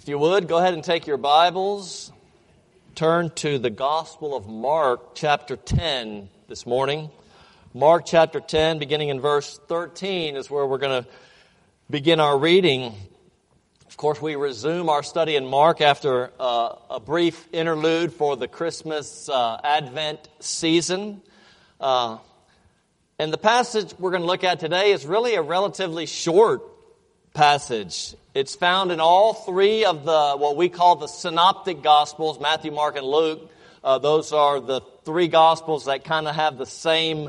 If you would, go ahead and take your Bibles. Turn to the Gospel of Mark, chapter 10 this morning. Mark chapter 10, beginning in verse 13, is where we're going to begin our reading. Of course, we resume our study in Mark after a brief interlude for the Christmas Advent season. And the passage we're going to look at today is really a relatively short passage. It's found in all three of the what we call the synoptic Gospels, Matthew, Mark, and Luke. Those are the three Gospels that kind of have the same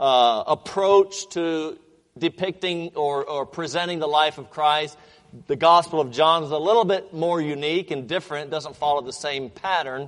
approach to depicting or presenting the life of Christ. The Gospel of John is a little bit more unique and different. It doesn't follow the same pattern.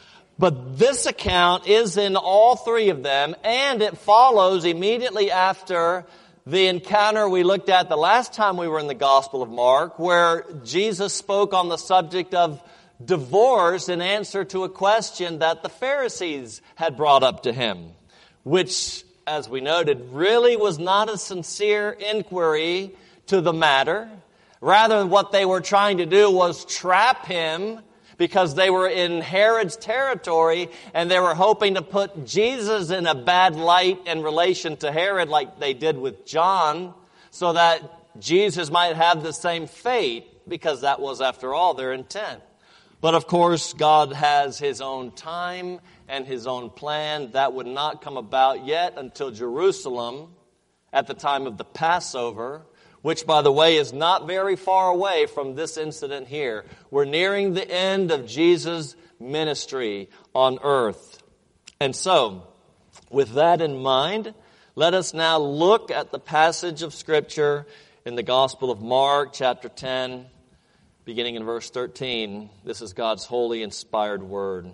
But this account is in all three of them, and it follows immediately after the encounter we looked at the last time we were in the Gospel of Mark, where Jesus spoke on the subject of divorce in answer to a question that the Pharisees had brought up to him, which, as we noted, really was not a sincere inquiry to the matter. Rather, what they were trying to do was trap him because they were in Herod's territory and they were hoping to put Jesus in a bad light in relation to Herod like they did with John, so that Jesus might have the same fate, because that was, after all, their intent. But of course, God has His own time and His own plan. That would not come about yet until Jerusalem at the time of the Passover, which, by the way, is not very far away from this incident here. We're nearing the end of Jesus' ministry on earth. And so, with that in mind, let us now look at the passage of Scripture in the Gospel of Mark, chapter 10, beginning in verse 13. This is God's holy, inspired word.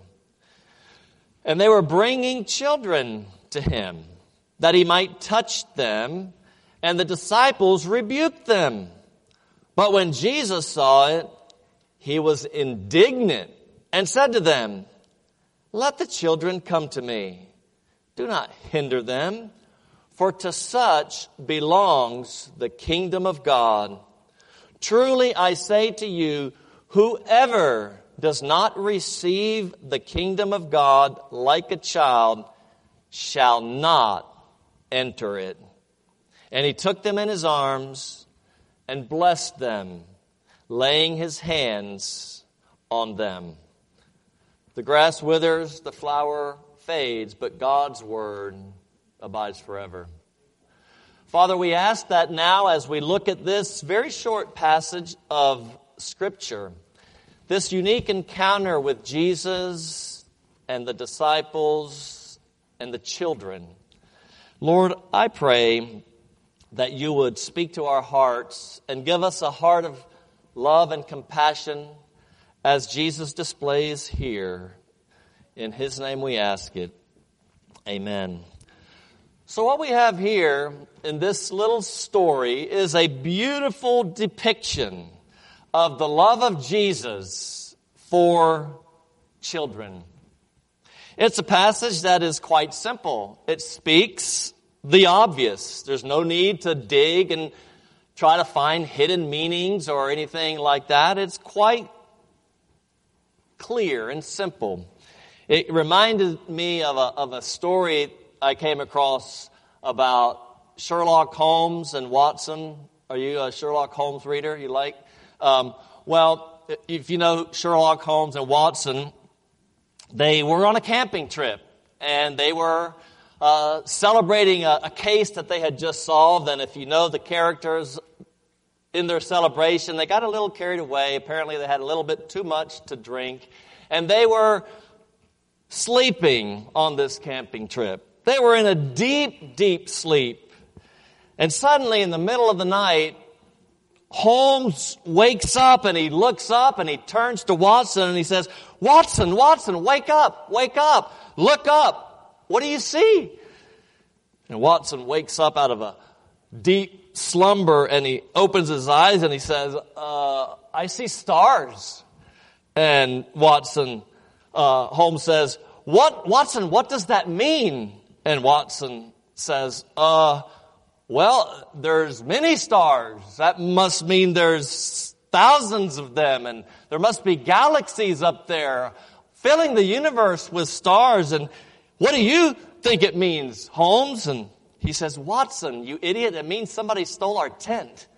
And they were bringing children to him, that he might touch them, and the disciples rebuked them. But when Jesus saw it, he was indignant and said to them, "Let the children come to me. Do not hinder them, for to such belongs the kingdom of God. Truly I say to you, whoever does not receive the kingdom of God like a child shall not enter it." And he took them in his arms and blessed them, laying his hands on them. The grass withers, the flower fades, but God's word abides forever. Father, we ask that now as we look at this very short passage of Scripture, this unique encounter with Jesus and the disciples and the children, Lord, I pray that you would speak to our hearts and give us a heart of love and compassion as Jesus displays here. In his name we ask it. Amen. So what we have here in this little story is a beautiful depiction of the love of Jesus for children. It's a passage that is quite simple. It speaks the obvious. There's no need to dig and try to find hidden meanings or anything like that. It's quite clear and simple. It reminded me of a story I came across about Sherlock Holmes and Watson. Are you a Sherlock Holmes reader? You like? Well, if you know Sherlock Holmes and Watson, they were on a camping trip and they were celebrating a case that they had just solved. And if you know the characters in their celebration, they got a little carried away. Apparently they had a little bit too much to drink. And they were sleeping on this camping trip. They were in a deep, deep sleep. And suddenly in the middle of the night, Holmes wakes up and he looks up and he turns to Watson and he says, Watson, wake up, look up. What do you see?" And Watson wakes up out of a deep slumber and he opens his eyes and he says, "I see stars." And Holmes says, Watson, what does that mean?" And Watson says, well, there's many stars. That must mean there's thousands of them, and there must be galaxies up there filling the universe with stars. And what do you think it means, Holmes? And he says, Watson, you idiot, it means somebody stole our tent.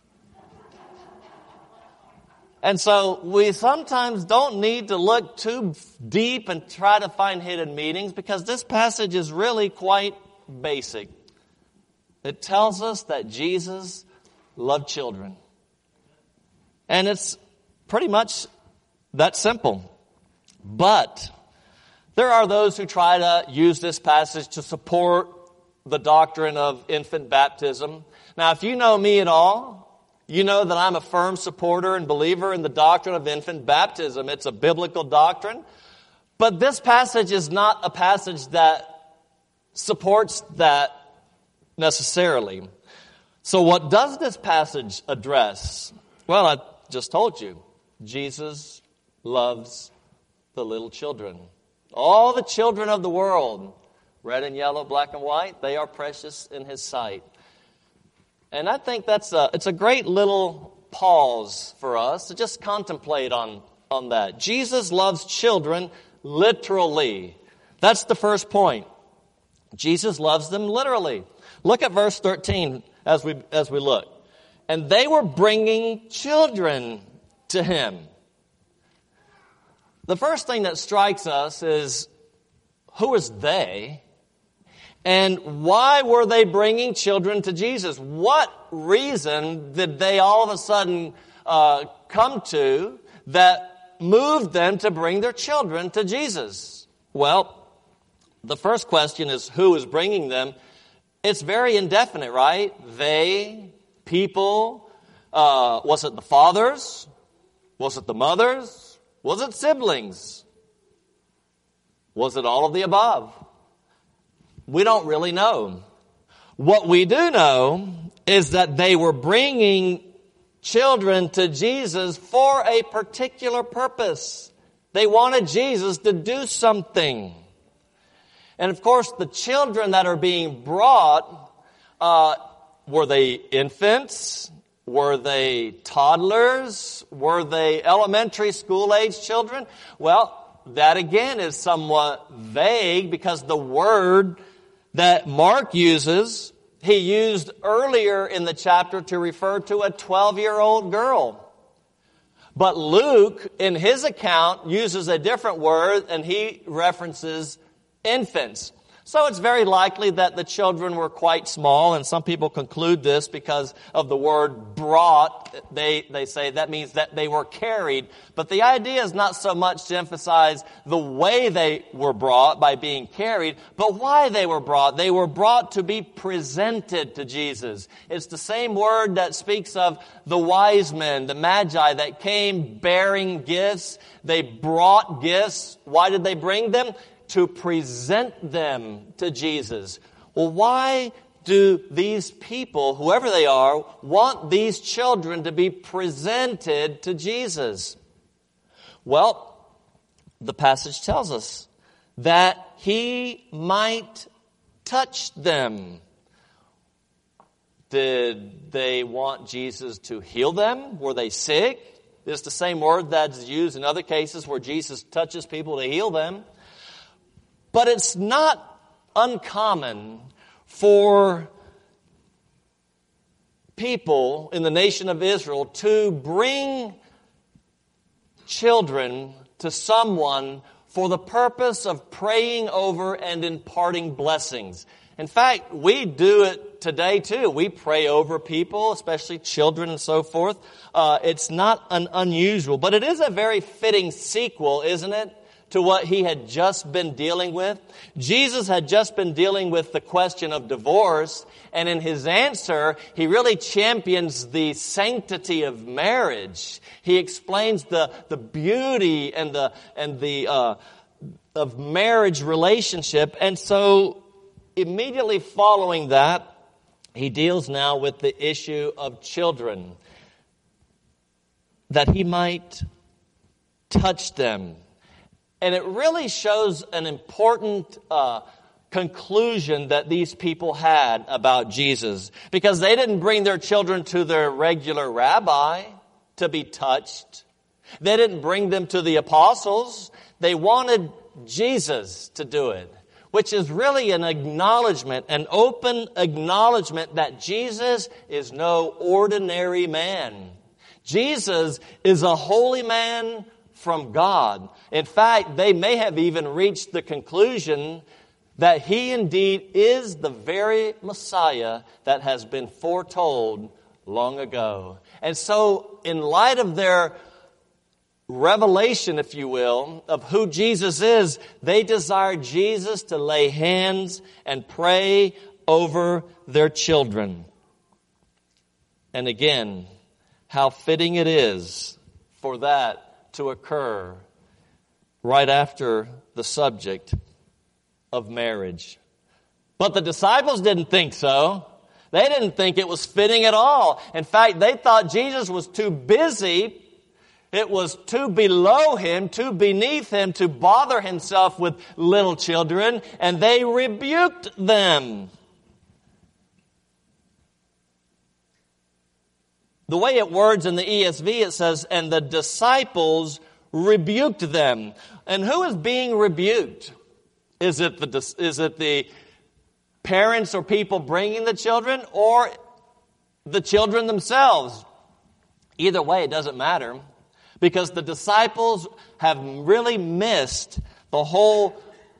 And so we sometimes don't need to look too deep and try to find hidden meanings, because this passage is really quite basic. It tells us that Jesus loved children. And it's pretty much that simple. But there are those who try to use this passage to support the doctrine of infant baptism. Now, if you know me at all, you know that I'm a firm supporter and believer in the doctrine of infant baptism. It's a biblical doctrine. But this passage is not a passage that supports that necessarily. So what does this passage address? Well, I just told you. Jesus loves the little children. All the children of the world, red and yellow, black and white, they are precious in His sight. And I think it's a great little pause for us to just contemplate on that. Jesus loves children literally. That's the first point. Jesus loves them literally. Look at verse 13 as we look. And they were bringing children to Him. The first thing that strikes us is, who is they? And why were they bringing children to Jesus? What reason did they all of a sudden come to that moved them to bring their children to Jesus? Well, the first question is, who is bringing them? It's very indefinite, right? They, people, was it the fathers? Was it the mothers? Was it siblings? Was it all of the above? We don't really know. What we do know is that they were bringing children to Jesus for a particular purpose. They wanted Jesus to do something. And of course, the children that are being brought, were they infants? Were they toddlers? Were they elementary school age children? Well, that again is somewhat vague, because the word that Mark uses, he used earlier in the chapter to refer to a 12-year-old girl. But Luke, in his account, uses a different word, and he references infants. So it's very likely that the children were quite small, and some people conclude this because of the word brought. They say that means that they were carried. But the idea is not so much to emphasize the way they were brought by being carried, but why they were brought. They were brought to be presented to Jesus. It's the same word that speaks of the wise men, the magi that came bearing gifts. They brought gifts. Why did they bring them? To present them to Jesus. Well, why do these people, whoever they are, want these children to be presented to Jesus? Well, the passage tells us that He might touch them. Did they want Jesus to heal them? Were they sick? It's the same word that's used in other cases where Jesus touches people to heal them. But it's not uncommon for people in the nation of Israel to bring children to someone for the purpose of praying over and imparting blessings. In fact, we do it today too. We pray over people, especially children and so forth. It's not unusual, but it is a very fitting sequel, isn't it, to what He had just been dealing with. Jesus had just been dealing with the question of divorce, and in His answer, He really champions the sanctity of marriage. He explains the beauty and the of marriage relationship, and so immediately following that, He deals now with the issue of children, that He might touch them. And it really shows an important conclusion that these people had about Jesus. Because they didn't bring their children to their regular rabbi to be touched. They didn't bring them to the apostles. They wanted Jesus to do it, which is really an acknowledgement, an open acknowledgement that Jesus is no ordinary man. Jesus is a holy man from God. In fact, they may have even reached the conclusion that he indeed is the very Messiah that has been foretold long ago. And so, in light of their revelation, if you will, of who Jesus is, they desire Jesus to lay hands and pray over their children. And again, how fitting it is for that to occur right after the subject of marriage. But the disciples didn't think so. They didn't think it was fitting at all. In fact, they thought Jesus was too busy. It was too below him, too beneath him to bother himself with little children, and they rebuked them. The way it words in the ESV, it says, and the disciples rebuked them. And who is being rebuked? Is it the parents or people bringing the children, or the children themselves? Either way, it doesn't matter, because the disciples have really missed the whole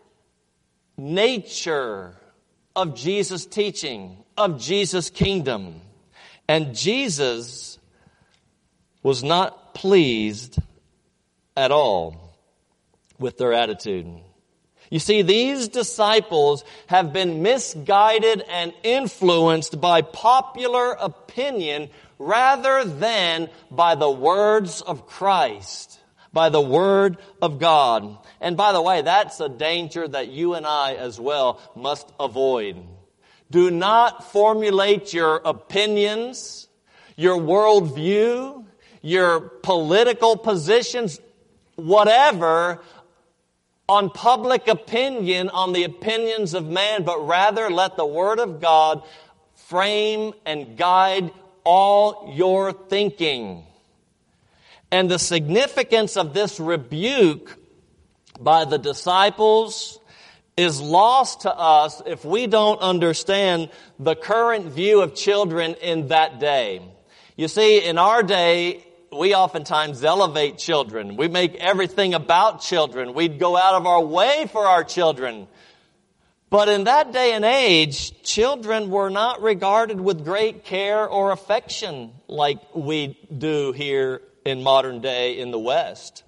nature of Jesus' teaching, of Jesus' kingdom. And Jesus was not pleased at all with their attitude. You see, these disciples have been misguided and influenced by popular opinion rather than by the words of Christ, by the Word of God. And by the way, that's a danger that you and I as well must avoid. Do not formulate your opinions, your worldview, your political positions, whatever, on public opinion, on the opinions of man, but rather let the Word of God frame and guide all your thinking. And the significance of this rebuke by the disciples is lost to us if we don't understand the current view of children in that day. You see, in our day, we oftentimes elevate children. We make everything about children. We'd go out of our way for our children. But in that day and age, children were not regarded with great care or affection like we do here in modern day in the West.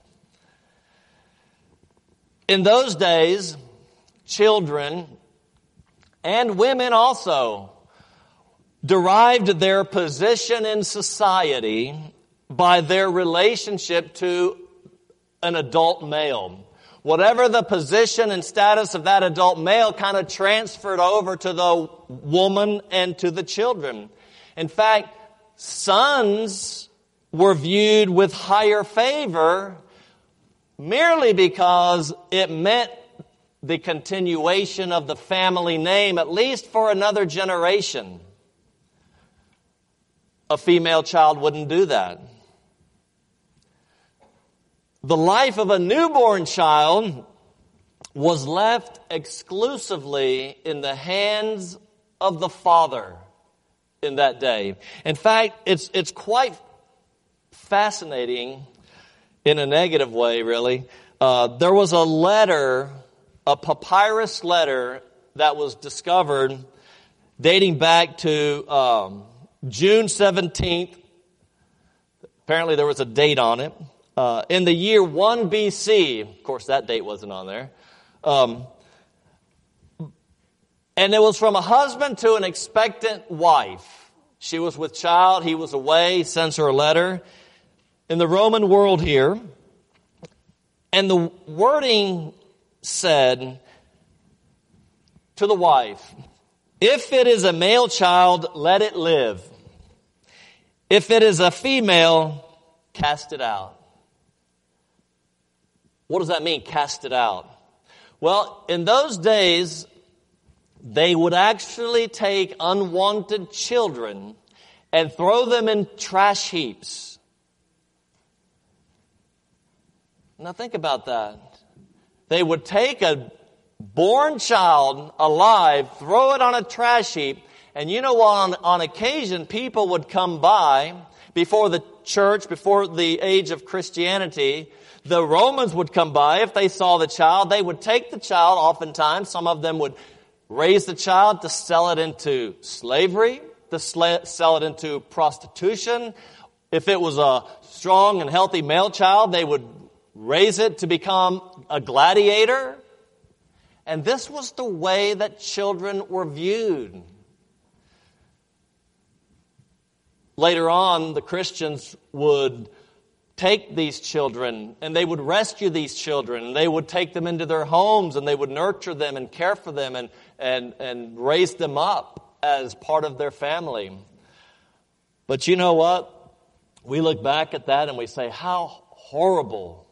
In those days, children and women also derived their position in society by their relationship to an adult male. Whatever the position and status of that adult male kind of transferred over to the woman and to the children. In fact, sons were viewed with higher favor merely because it meant the continuation of the family name, at least for another generation. A female child wouldn't do that. The life of a newborn child was left exclusively in the hands of the father in that day. In fact, it's quite fascinating in a negative way, really. There was a letter, a papyrus letter that was discovered dating back to June 17th. Apparently there was a date on it. In the year 1 BC, of course that date wasn't on there, and it was from a husband to an expectant wife. She was with child, he was away, he sends her a letter. In the Roman world here, and the wording said to the wife, if it is a male child, let it live. If it is a female, cast it out. What does that mean, cast it out? Well, in those days, they would actually take unwanted children and throw them in trash heaps. Now think about that. They would take a born child alive, throw it on a trash heap, and you know what? On occasion, people would come by before the church, before the age of Christianity. The Romans would come by if they saw the child. They would take the child, oftentimes. Some of them would raise the child to sell it into slavery, to sell it into prostitution. If it was a strong and healthy male child, they would raise it to become a gladiator. And this was the way that children were viewed. Later on, the Christians would take these children and they would rescue these children. And they would take them into their homes and they would nurture them and care for them and raise them up as part of their family. But you know what? We look back at that and we say, how horrible.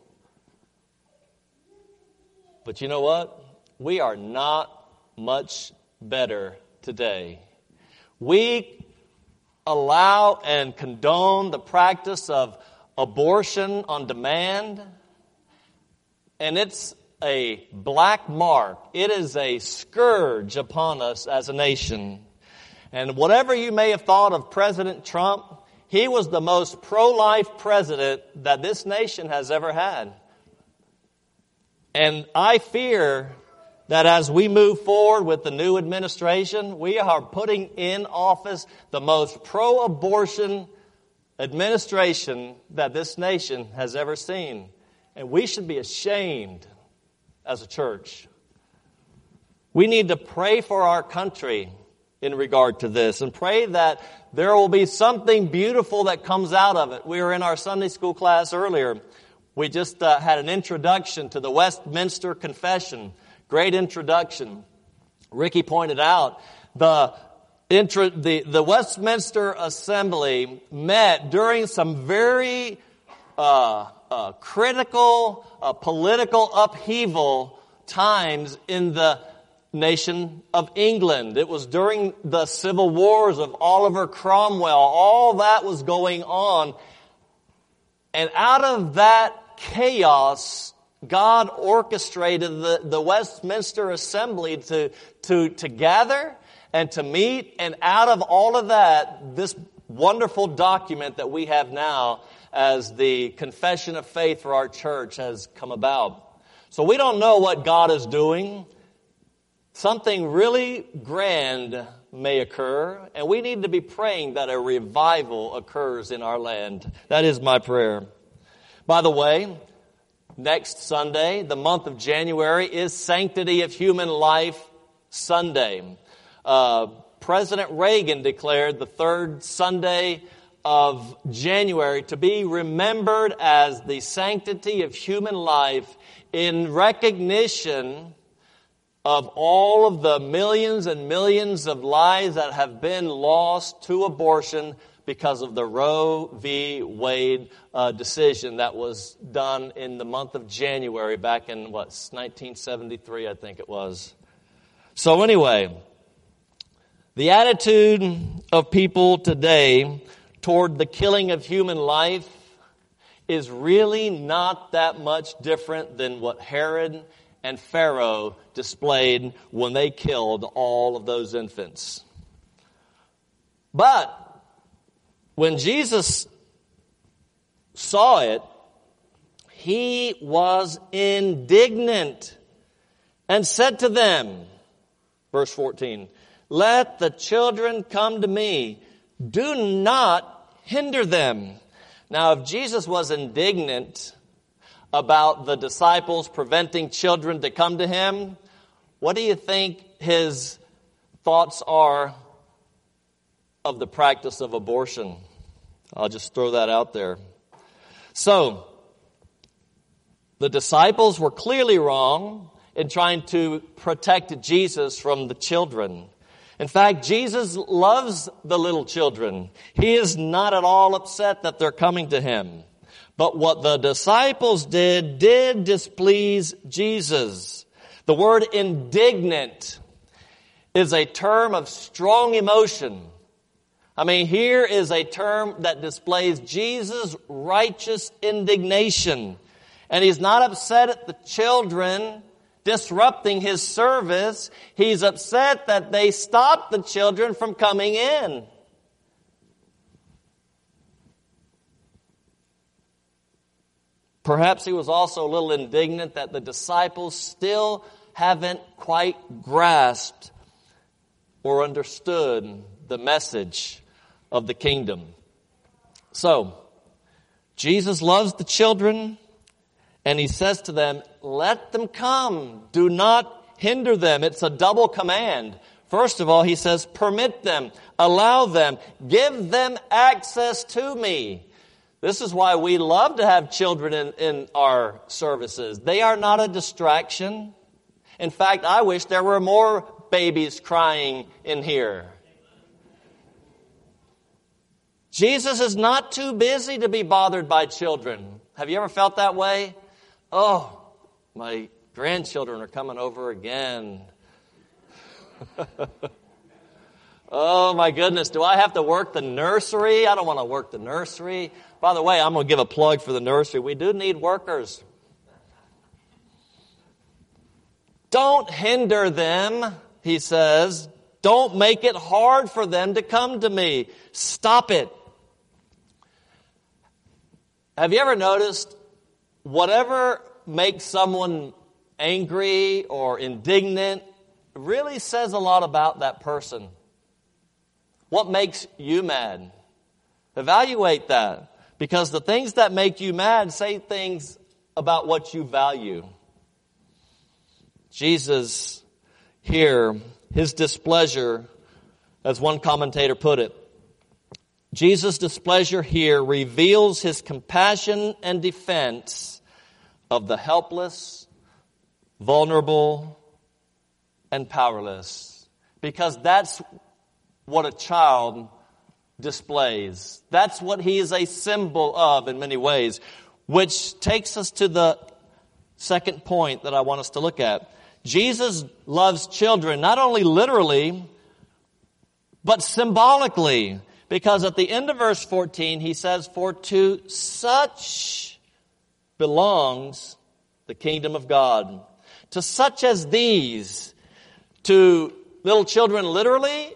But you know what? We are not much better today. We allow and condone the practice of abortion on demand, and it's a black mark. It is a scourge upon us as a nation. And whatever you may have thought of President Trump, he was the most pro-life president that this nation has ever had. And I fear that as we move forward with the new administration, we are putting in office the most pro-abortion administration that this nation has ever seen. And we should be ashamed as a church. We need to pray for our country in regard to this and pray that there will be something beautiful that comes out of it. We were in our Sunday school class earlier. We just had an introduction to the Westminster Confession. Great introduction. Ricky pointed out the Westminster Assembly met during some very critical political upheaval times in the nation of England. It was during the civil wars of Oliver Cromwell. All that was going on. And out of that chaos, God orchestrated the Westminster Assembly to gather and to meet. And out of all of that, this wonderful document that we have now as the Confession of Faith for our church has come about. So we don't know what God is doing. Something really grand may occur, and we need to be praying that a revival occurs in our land. That is my prayer. By the way, next Sunday, the month of January, is Sanctity of Human Life Sunday. President Reagan declared the third Sunday of January to be remembered as the sanctity of human life in recognition of all of the millions and millions of lives that have been lost to abortion because of the Roe v. Wade decision that was done in the month of January back in, 1973, I think it was. So anyway, the attitude of people today toward the killing of human life is really not that much different than what Herod and Pharaoh displayed when they killed all of those infants. But when Jesus saw it, he was indignant and said to them, verse 14, "Let the children come to me. Do not hinder them." Now, if Jesus was indignant about the disciples preventing children to come to him, what do you think his thoughts are of the practice of abortion? I'll just throw that out there. So, the disciples were clearly wrong in trying to protect Jesus from the children. In fact, Jesus loves the little children. He is not at all upset that they're coming to him. But what the disciples did displease Jesus. The word indignant is a term of strong emotion. I mean, here is a term that displays Jesus' righteous indignation. And he's not upset at the children disrupting his service. He's upset that they stopped the children from coming in. Perhaps he was also a little indignant that the disciples still haven't quite grasped or understood the message of the kingdom. So, Jesus loves the children, and he says to them, let them come. Do not hinder them. It's a double command. First of all, he says, permit them, allow them, give them access to me. This is why we love to have children in our services. They are not a distraction. In fact, I wish there were more babies crying in here. Jesus is not too busy to be bothered by children. Have you ever felt that way? Oh, my grandchildren are coming over again. Oh, my goodness. Do I have to work the nursery? I don't want to work the nursery. By the way, I'm going to give a plug for the nursery. We do need workers. Don't hinder them, he says. Don't make it hard for them to come to me. Stop it. Have you ever noticed whatever makes someone angry or indignant really says a lot about that person? What makes you mad? Evaluate that. Because the things that make you mad say things about what you value. Jesus here, his displeasure, as one commentator put it, Jesus' displeasure here reveals his compassion and defense of the helpless, vulnerable, and powerless. Because that's what a child displays. That's what he is a symbol of in many ways. Which takes us to the second point that I want us to look at. Jesus loves children, not only literally, but symbolically. Because at the end of verse 14, he says, for to such belongs the kingdom of God. To such as these. To little children literally,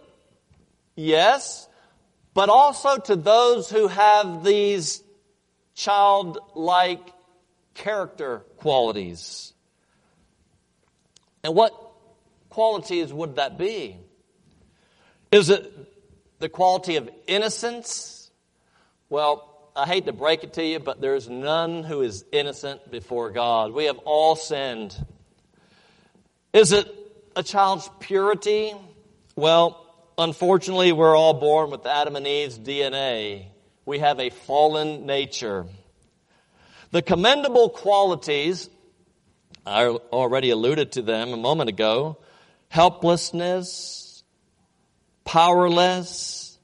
yes, but also to those who have these childlike character qualities. And what qualities would that be? Is it the quality of innocence? Well, I hate to break it to you, but there's none who is innocent before God. We have all sinned. Is it a child's purity? Well, unfortunately, we're all born with Adam and Eve's DNA. We have a fallen nature. The commendable qualities, I already alluded to them a moment ago, helplessness, powerless,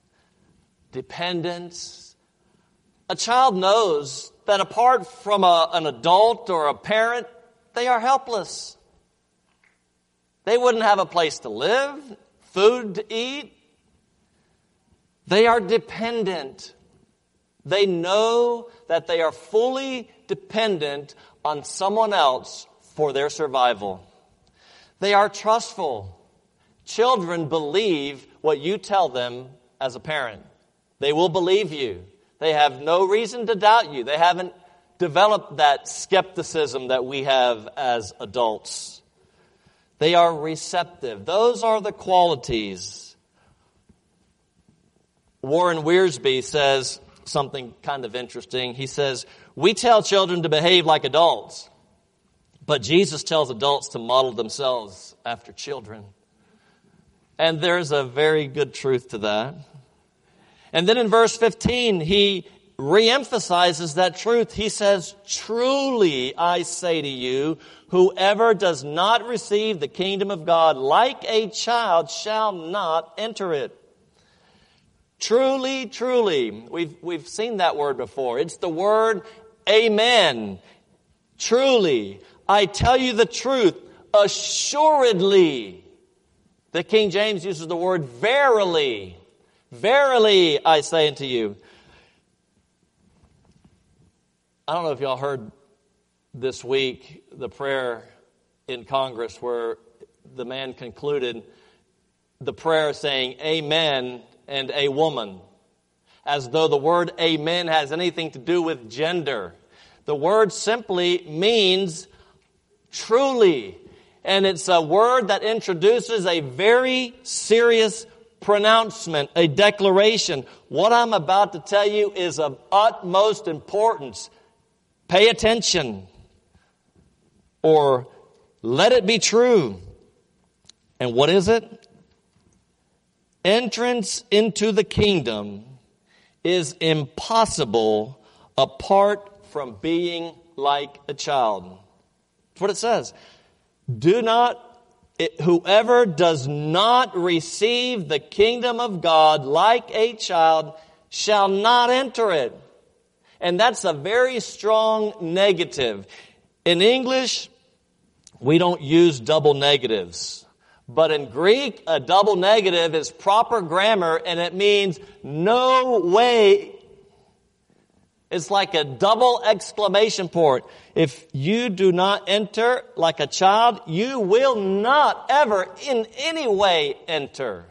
dependence. A child knows that apart from an adult or a parent, they are helpless. They wouldn't have a place to live, food to eat. They are dependent. They know that they are fully dependent on someone else for their survival. They are trustful. Children believe what you tell them as a parent. They will believe you. They have no reason to doubt you. They haven't developed that skepticism that we have as adults. They are receptive. Those are the qualities. Warren Wiersbe says something kind of interesting. He says, we tell children to behave like adults, but Jesus tells adults to model themselves after children. And there's a very good truth to that. And then in verse 15, he reemphasizes that truth. He says, truly I say to you, whoever does not receive the kingdom of God like a child shall not enter it. Truly, truly. We've seen that word before. It's the word amen. Truly. I tell you the truth. Assuredly. The King James uses the word verily. Verily, I say unto you. I don't know if y'all heard this week the prayer in Congress where the man concluded the prayer saying, "Amen," and "a woman," as though the word amen has anything to do with gender. The word simply means truly. And it's a word that introduces a very serious pronouncement, a declaration. What I'm about to tell you is of utmost importance. Pay attention. Or let it be true. And what is it? Entrance into the kingdom is impossible apart from being like a child. That's what it says. Whoever does not receive the kingdom of God like a child shall not enter it. And that's a very strong negative. In English, we don't use double negatives. But in Greek, a double negative is proper grammar, and it means no way. It's like a double exclamation point. If you do not enter like a child, you will not ever in any way enter.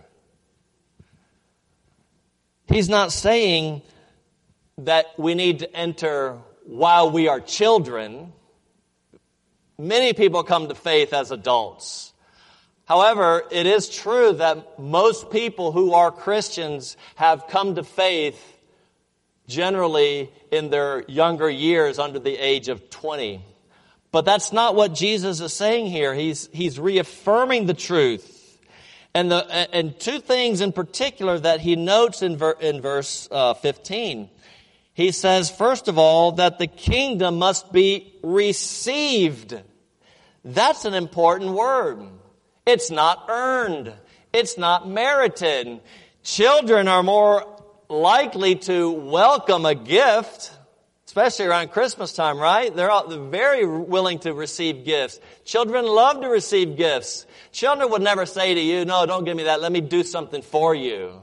He's not saying that we need to enter while we are children. Many people come to faith as adults. However, it is true that most people who are Christians have come to faith generally in their younger years under the age of 20. But that's not what Jesus is saying here. He's reaffirming the truth. And two things in particular that he notes in verse 15. He says, first of all, that the kingdom must be received. That's an important word. It's not earned. It's not merited. Children are more likely to welcome a gift, especially around Christmas time, right? They're very willing to receive gifts. Children love to receive gifts. Children would never say to you, "No, don't give me that. Let me do something for you."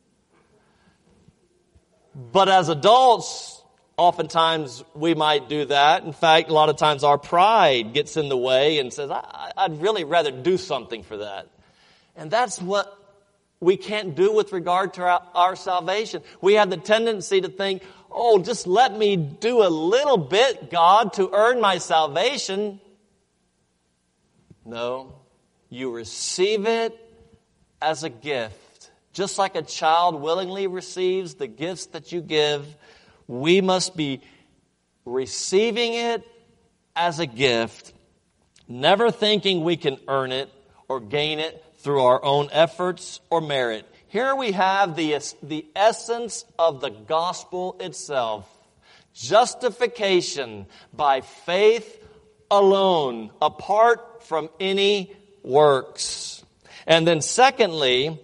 But as adults, oftentimes we might do that. In fact, a lot of times our pride gets in the way and says, I'd really rather do something for that. And that's what we can't do with regard to our salvation. We have the tendency to think, "Oh, just let me do a little bit, God, to earn my salvation." No, you receive it as a gift. Just like a child willingly receives the gifts that you give, we must be receiving it as a gift, never thinking we can earn it or gain it through our own efforts or merit. Here we have the essence of the gospel itself. Justification by faith alone, apart from any works. And then secondly,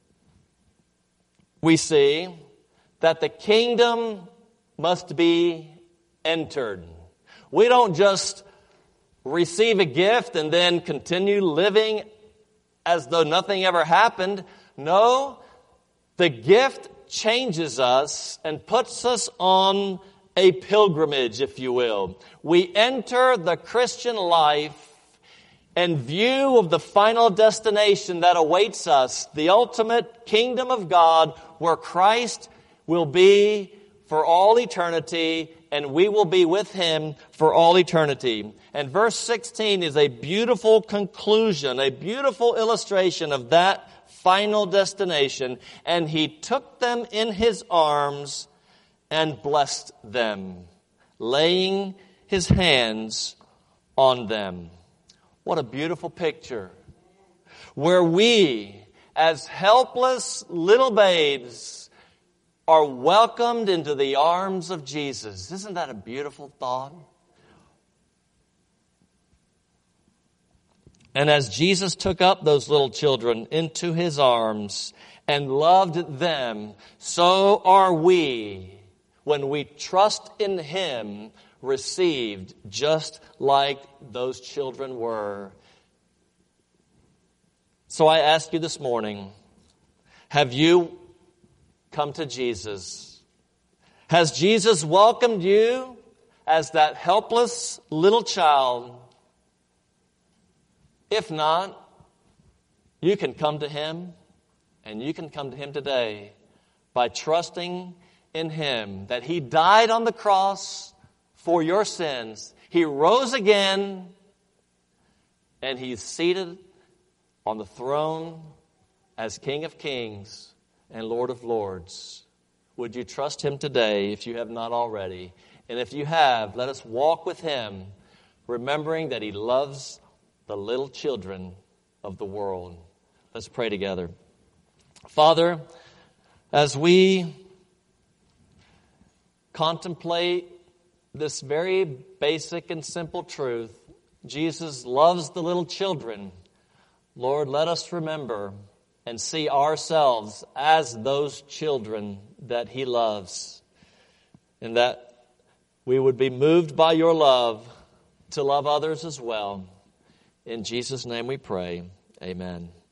we see that the kingdom must be entered. We don't just receive a gift and then continue living as though nothing ever happened. No, the gift changes us and puts us on a pilgrimage, if you will. We enter the Christian life in view of the final destination that awaits us, the ultimate kingdom of God, where Christ will be for all eternity, and we will be with Him for all eternity. And verse 16 is a beautiful conclusion, a beautiful illustration of that final destination. And He took them in His arms and blessed them, laying His hands on them. What a beautiful picture. Where we, as helpless little babes, are welcomed into the arms of Jesus. Isn't that a beautiful thought? And as Jesus took up those little children into His arms and loved them, so are we, when we trust in Him, received just like those children were. So I ask you this morning, have you come to Jesus? Has Jesus welcomed you as that helpless little child. If not, you can come to Him, and you can come to Him today by trusting in Him, that He died on the cross for your sins. He rose again, and He's seated on the throne as King of Kings and Lord of Lords. Would you trust Him today if you have not already? And if you have, let us walk with Him, remembering that He loves the little children of the world. Let's pray together. Father, as we contemplate this very basic and simple truth, Jesus loves the little children. Lord, let us remember and see ourselves as those children that He loves, and that we would be moved by your love to love others as well. In Jesus' name we pray. Amen.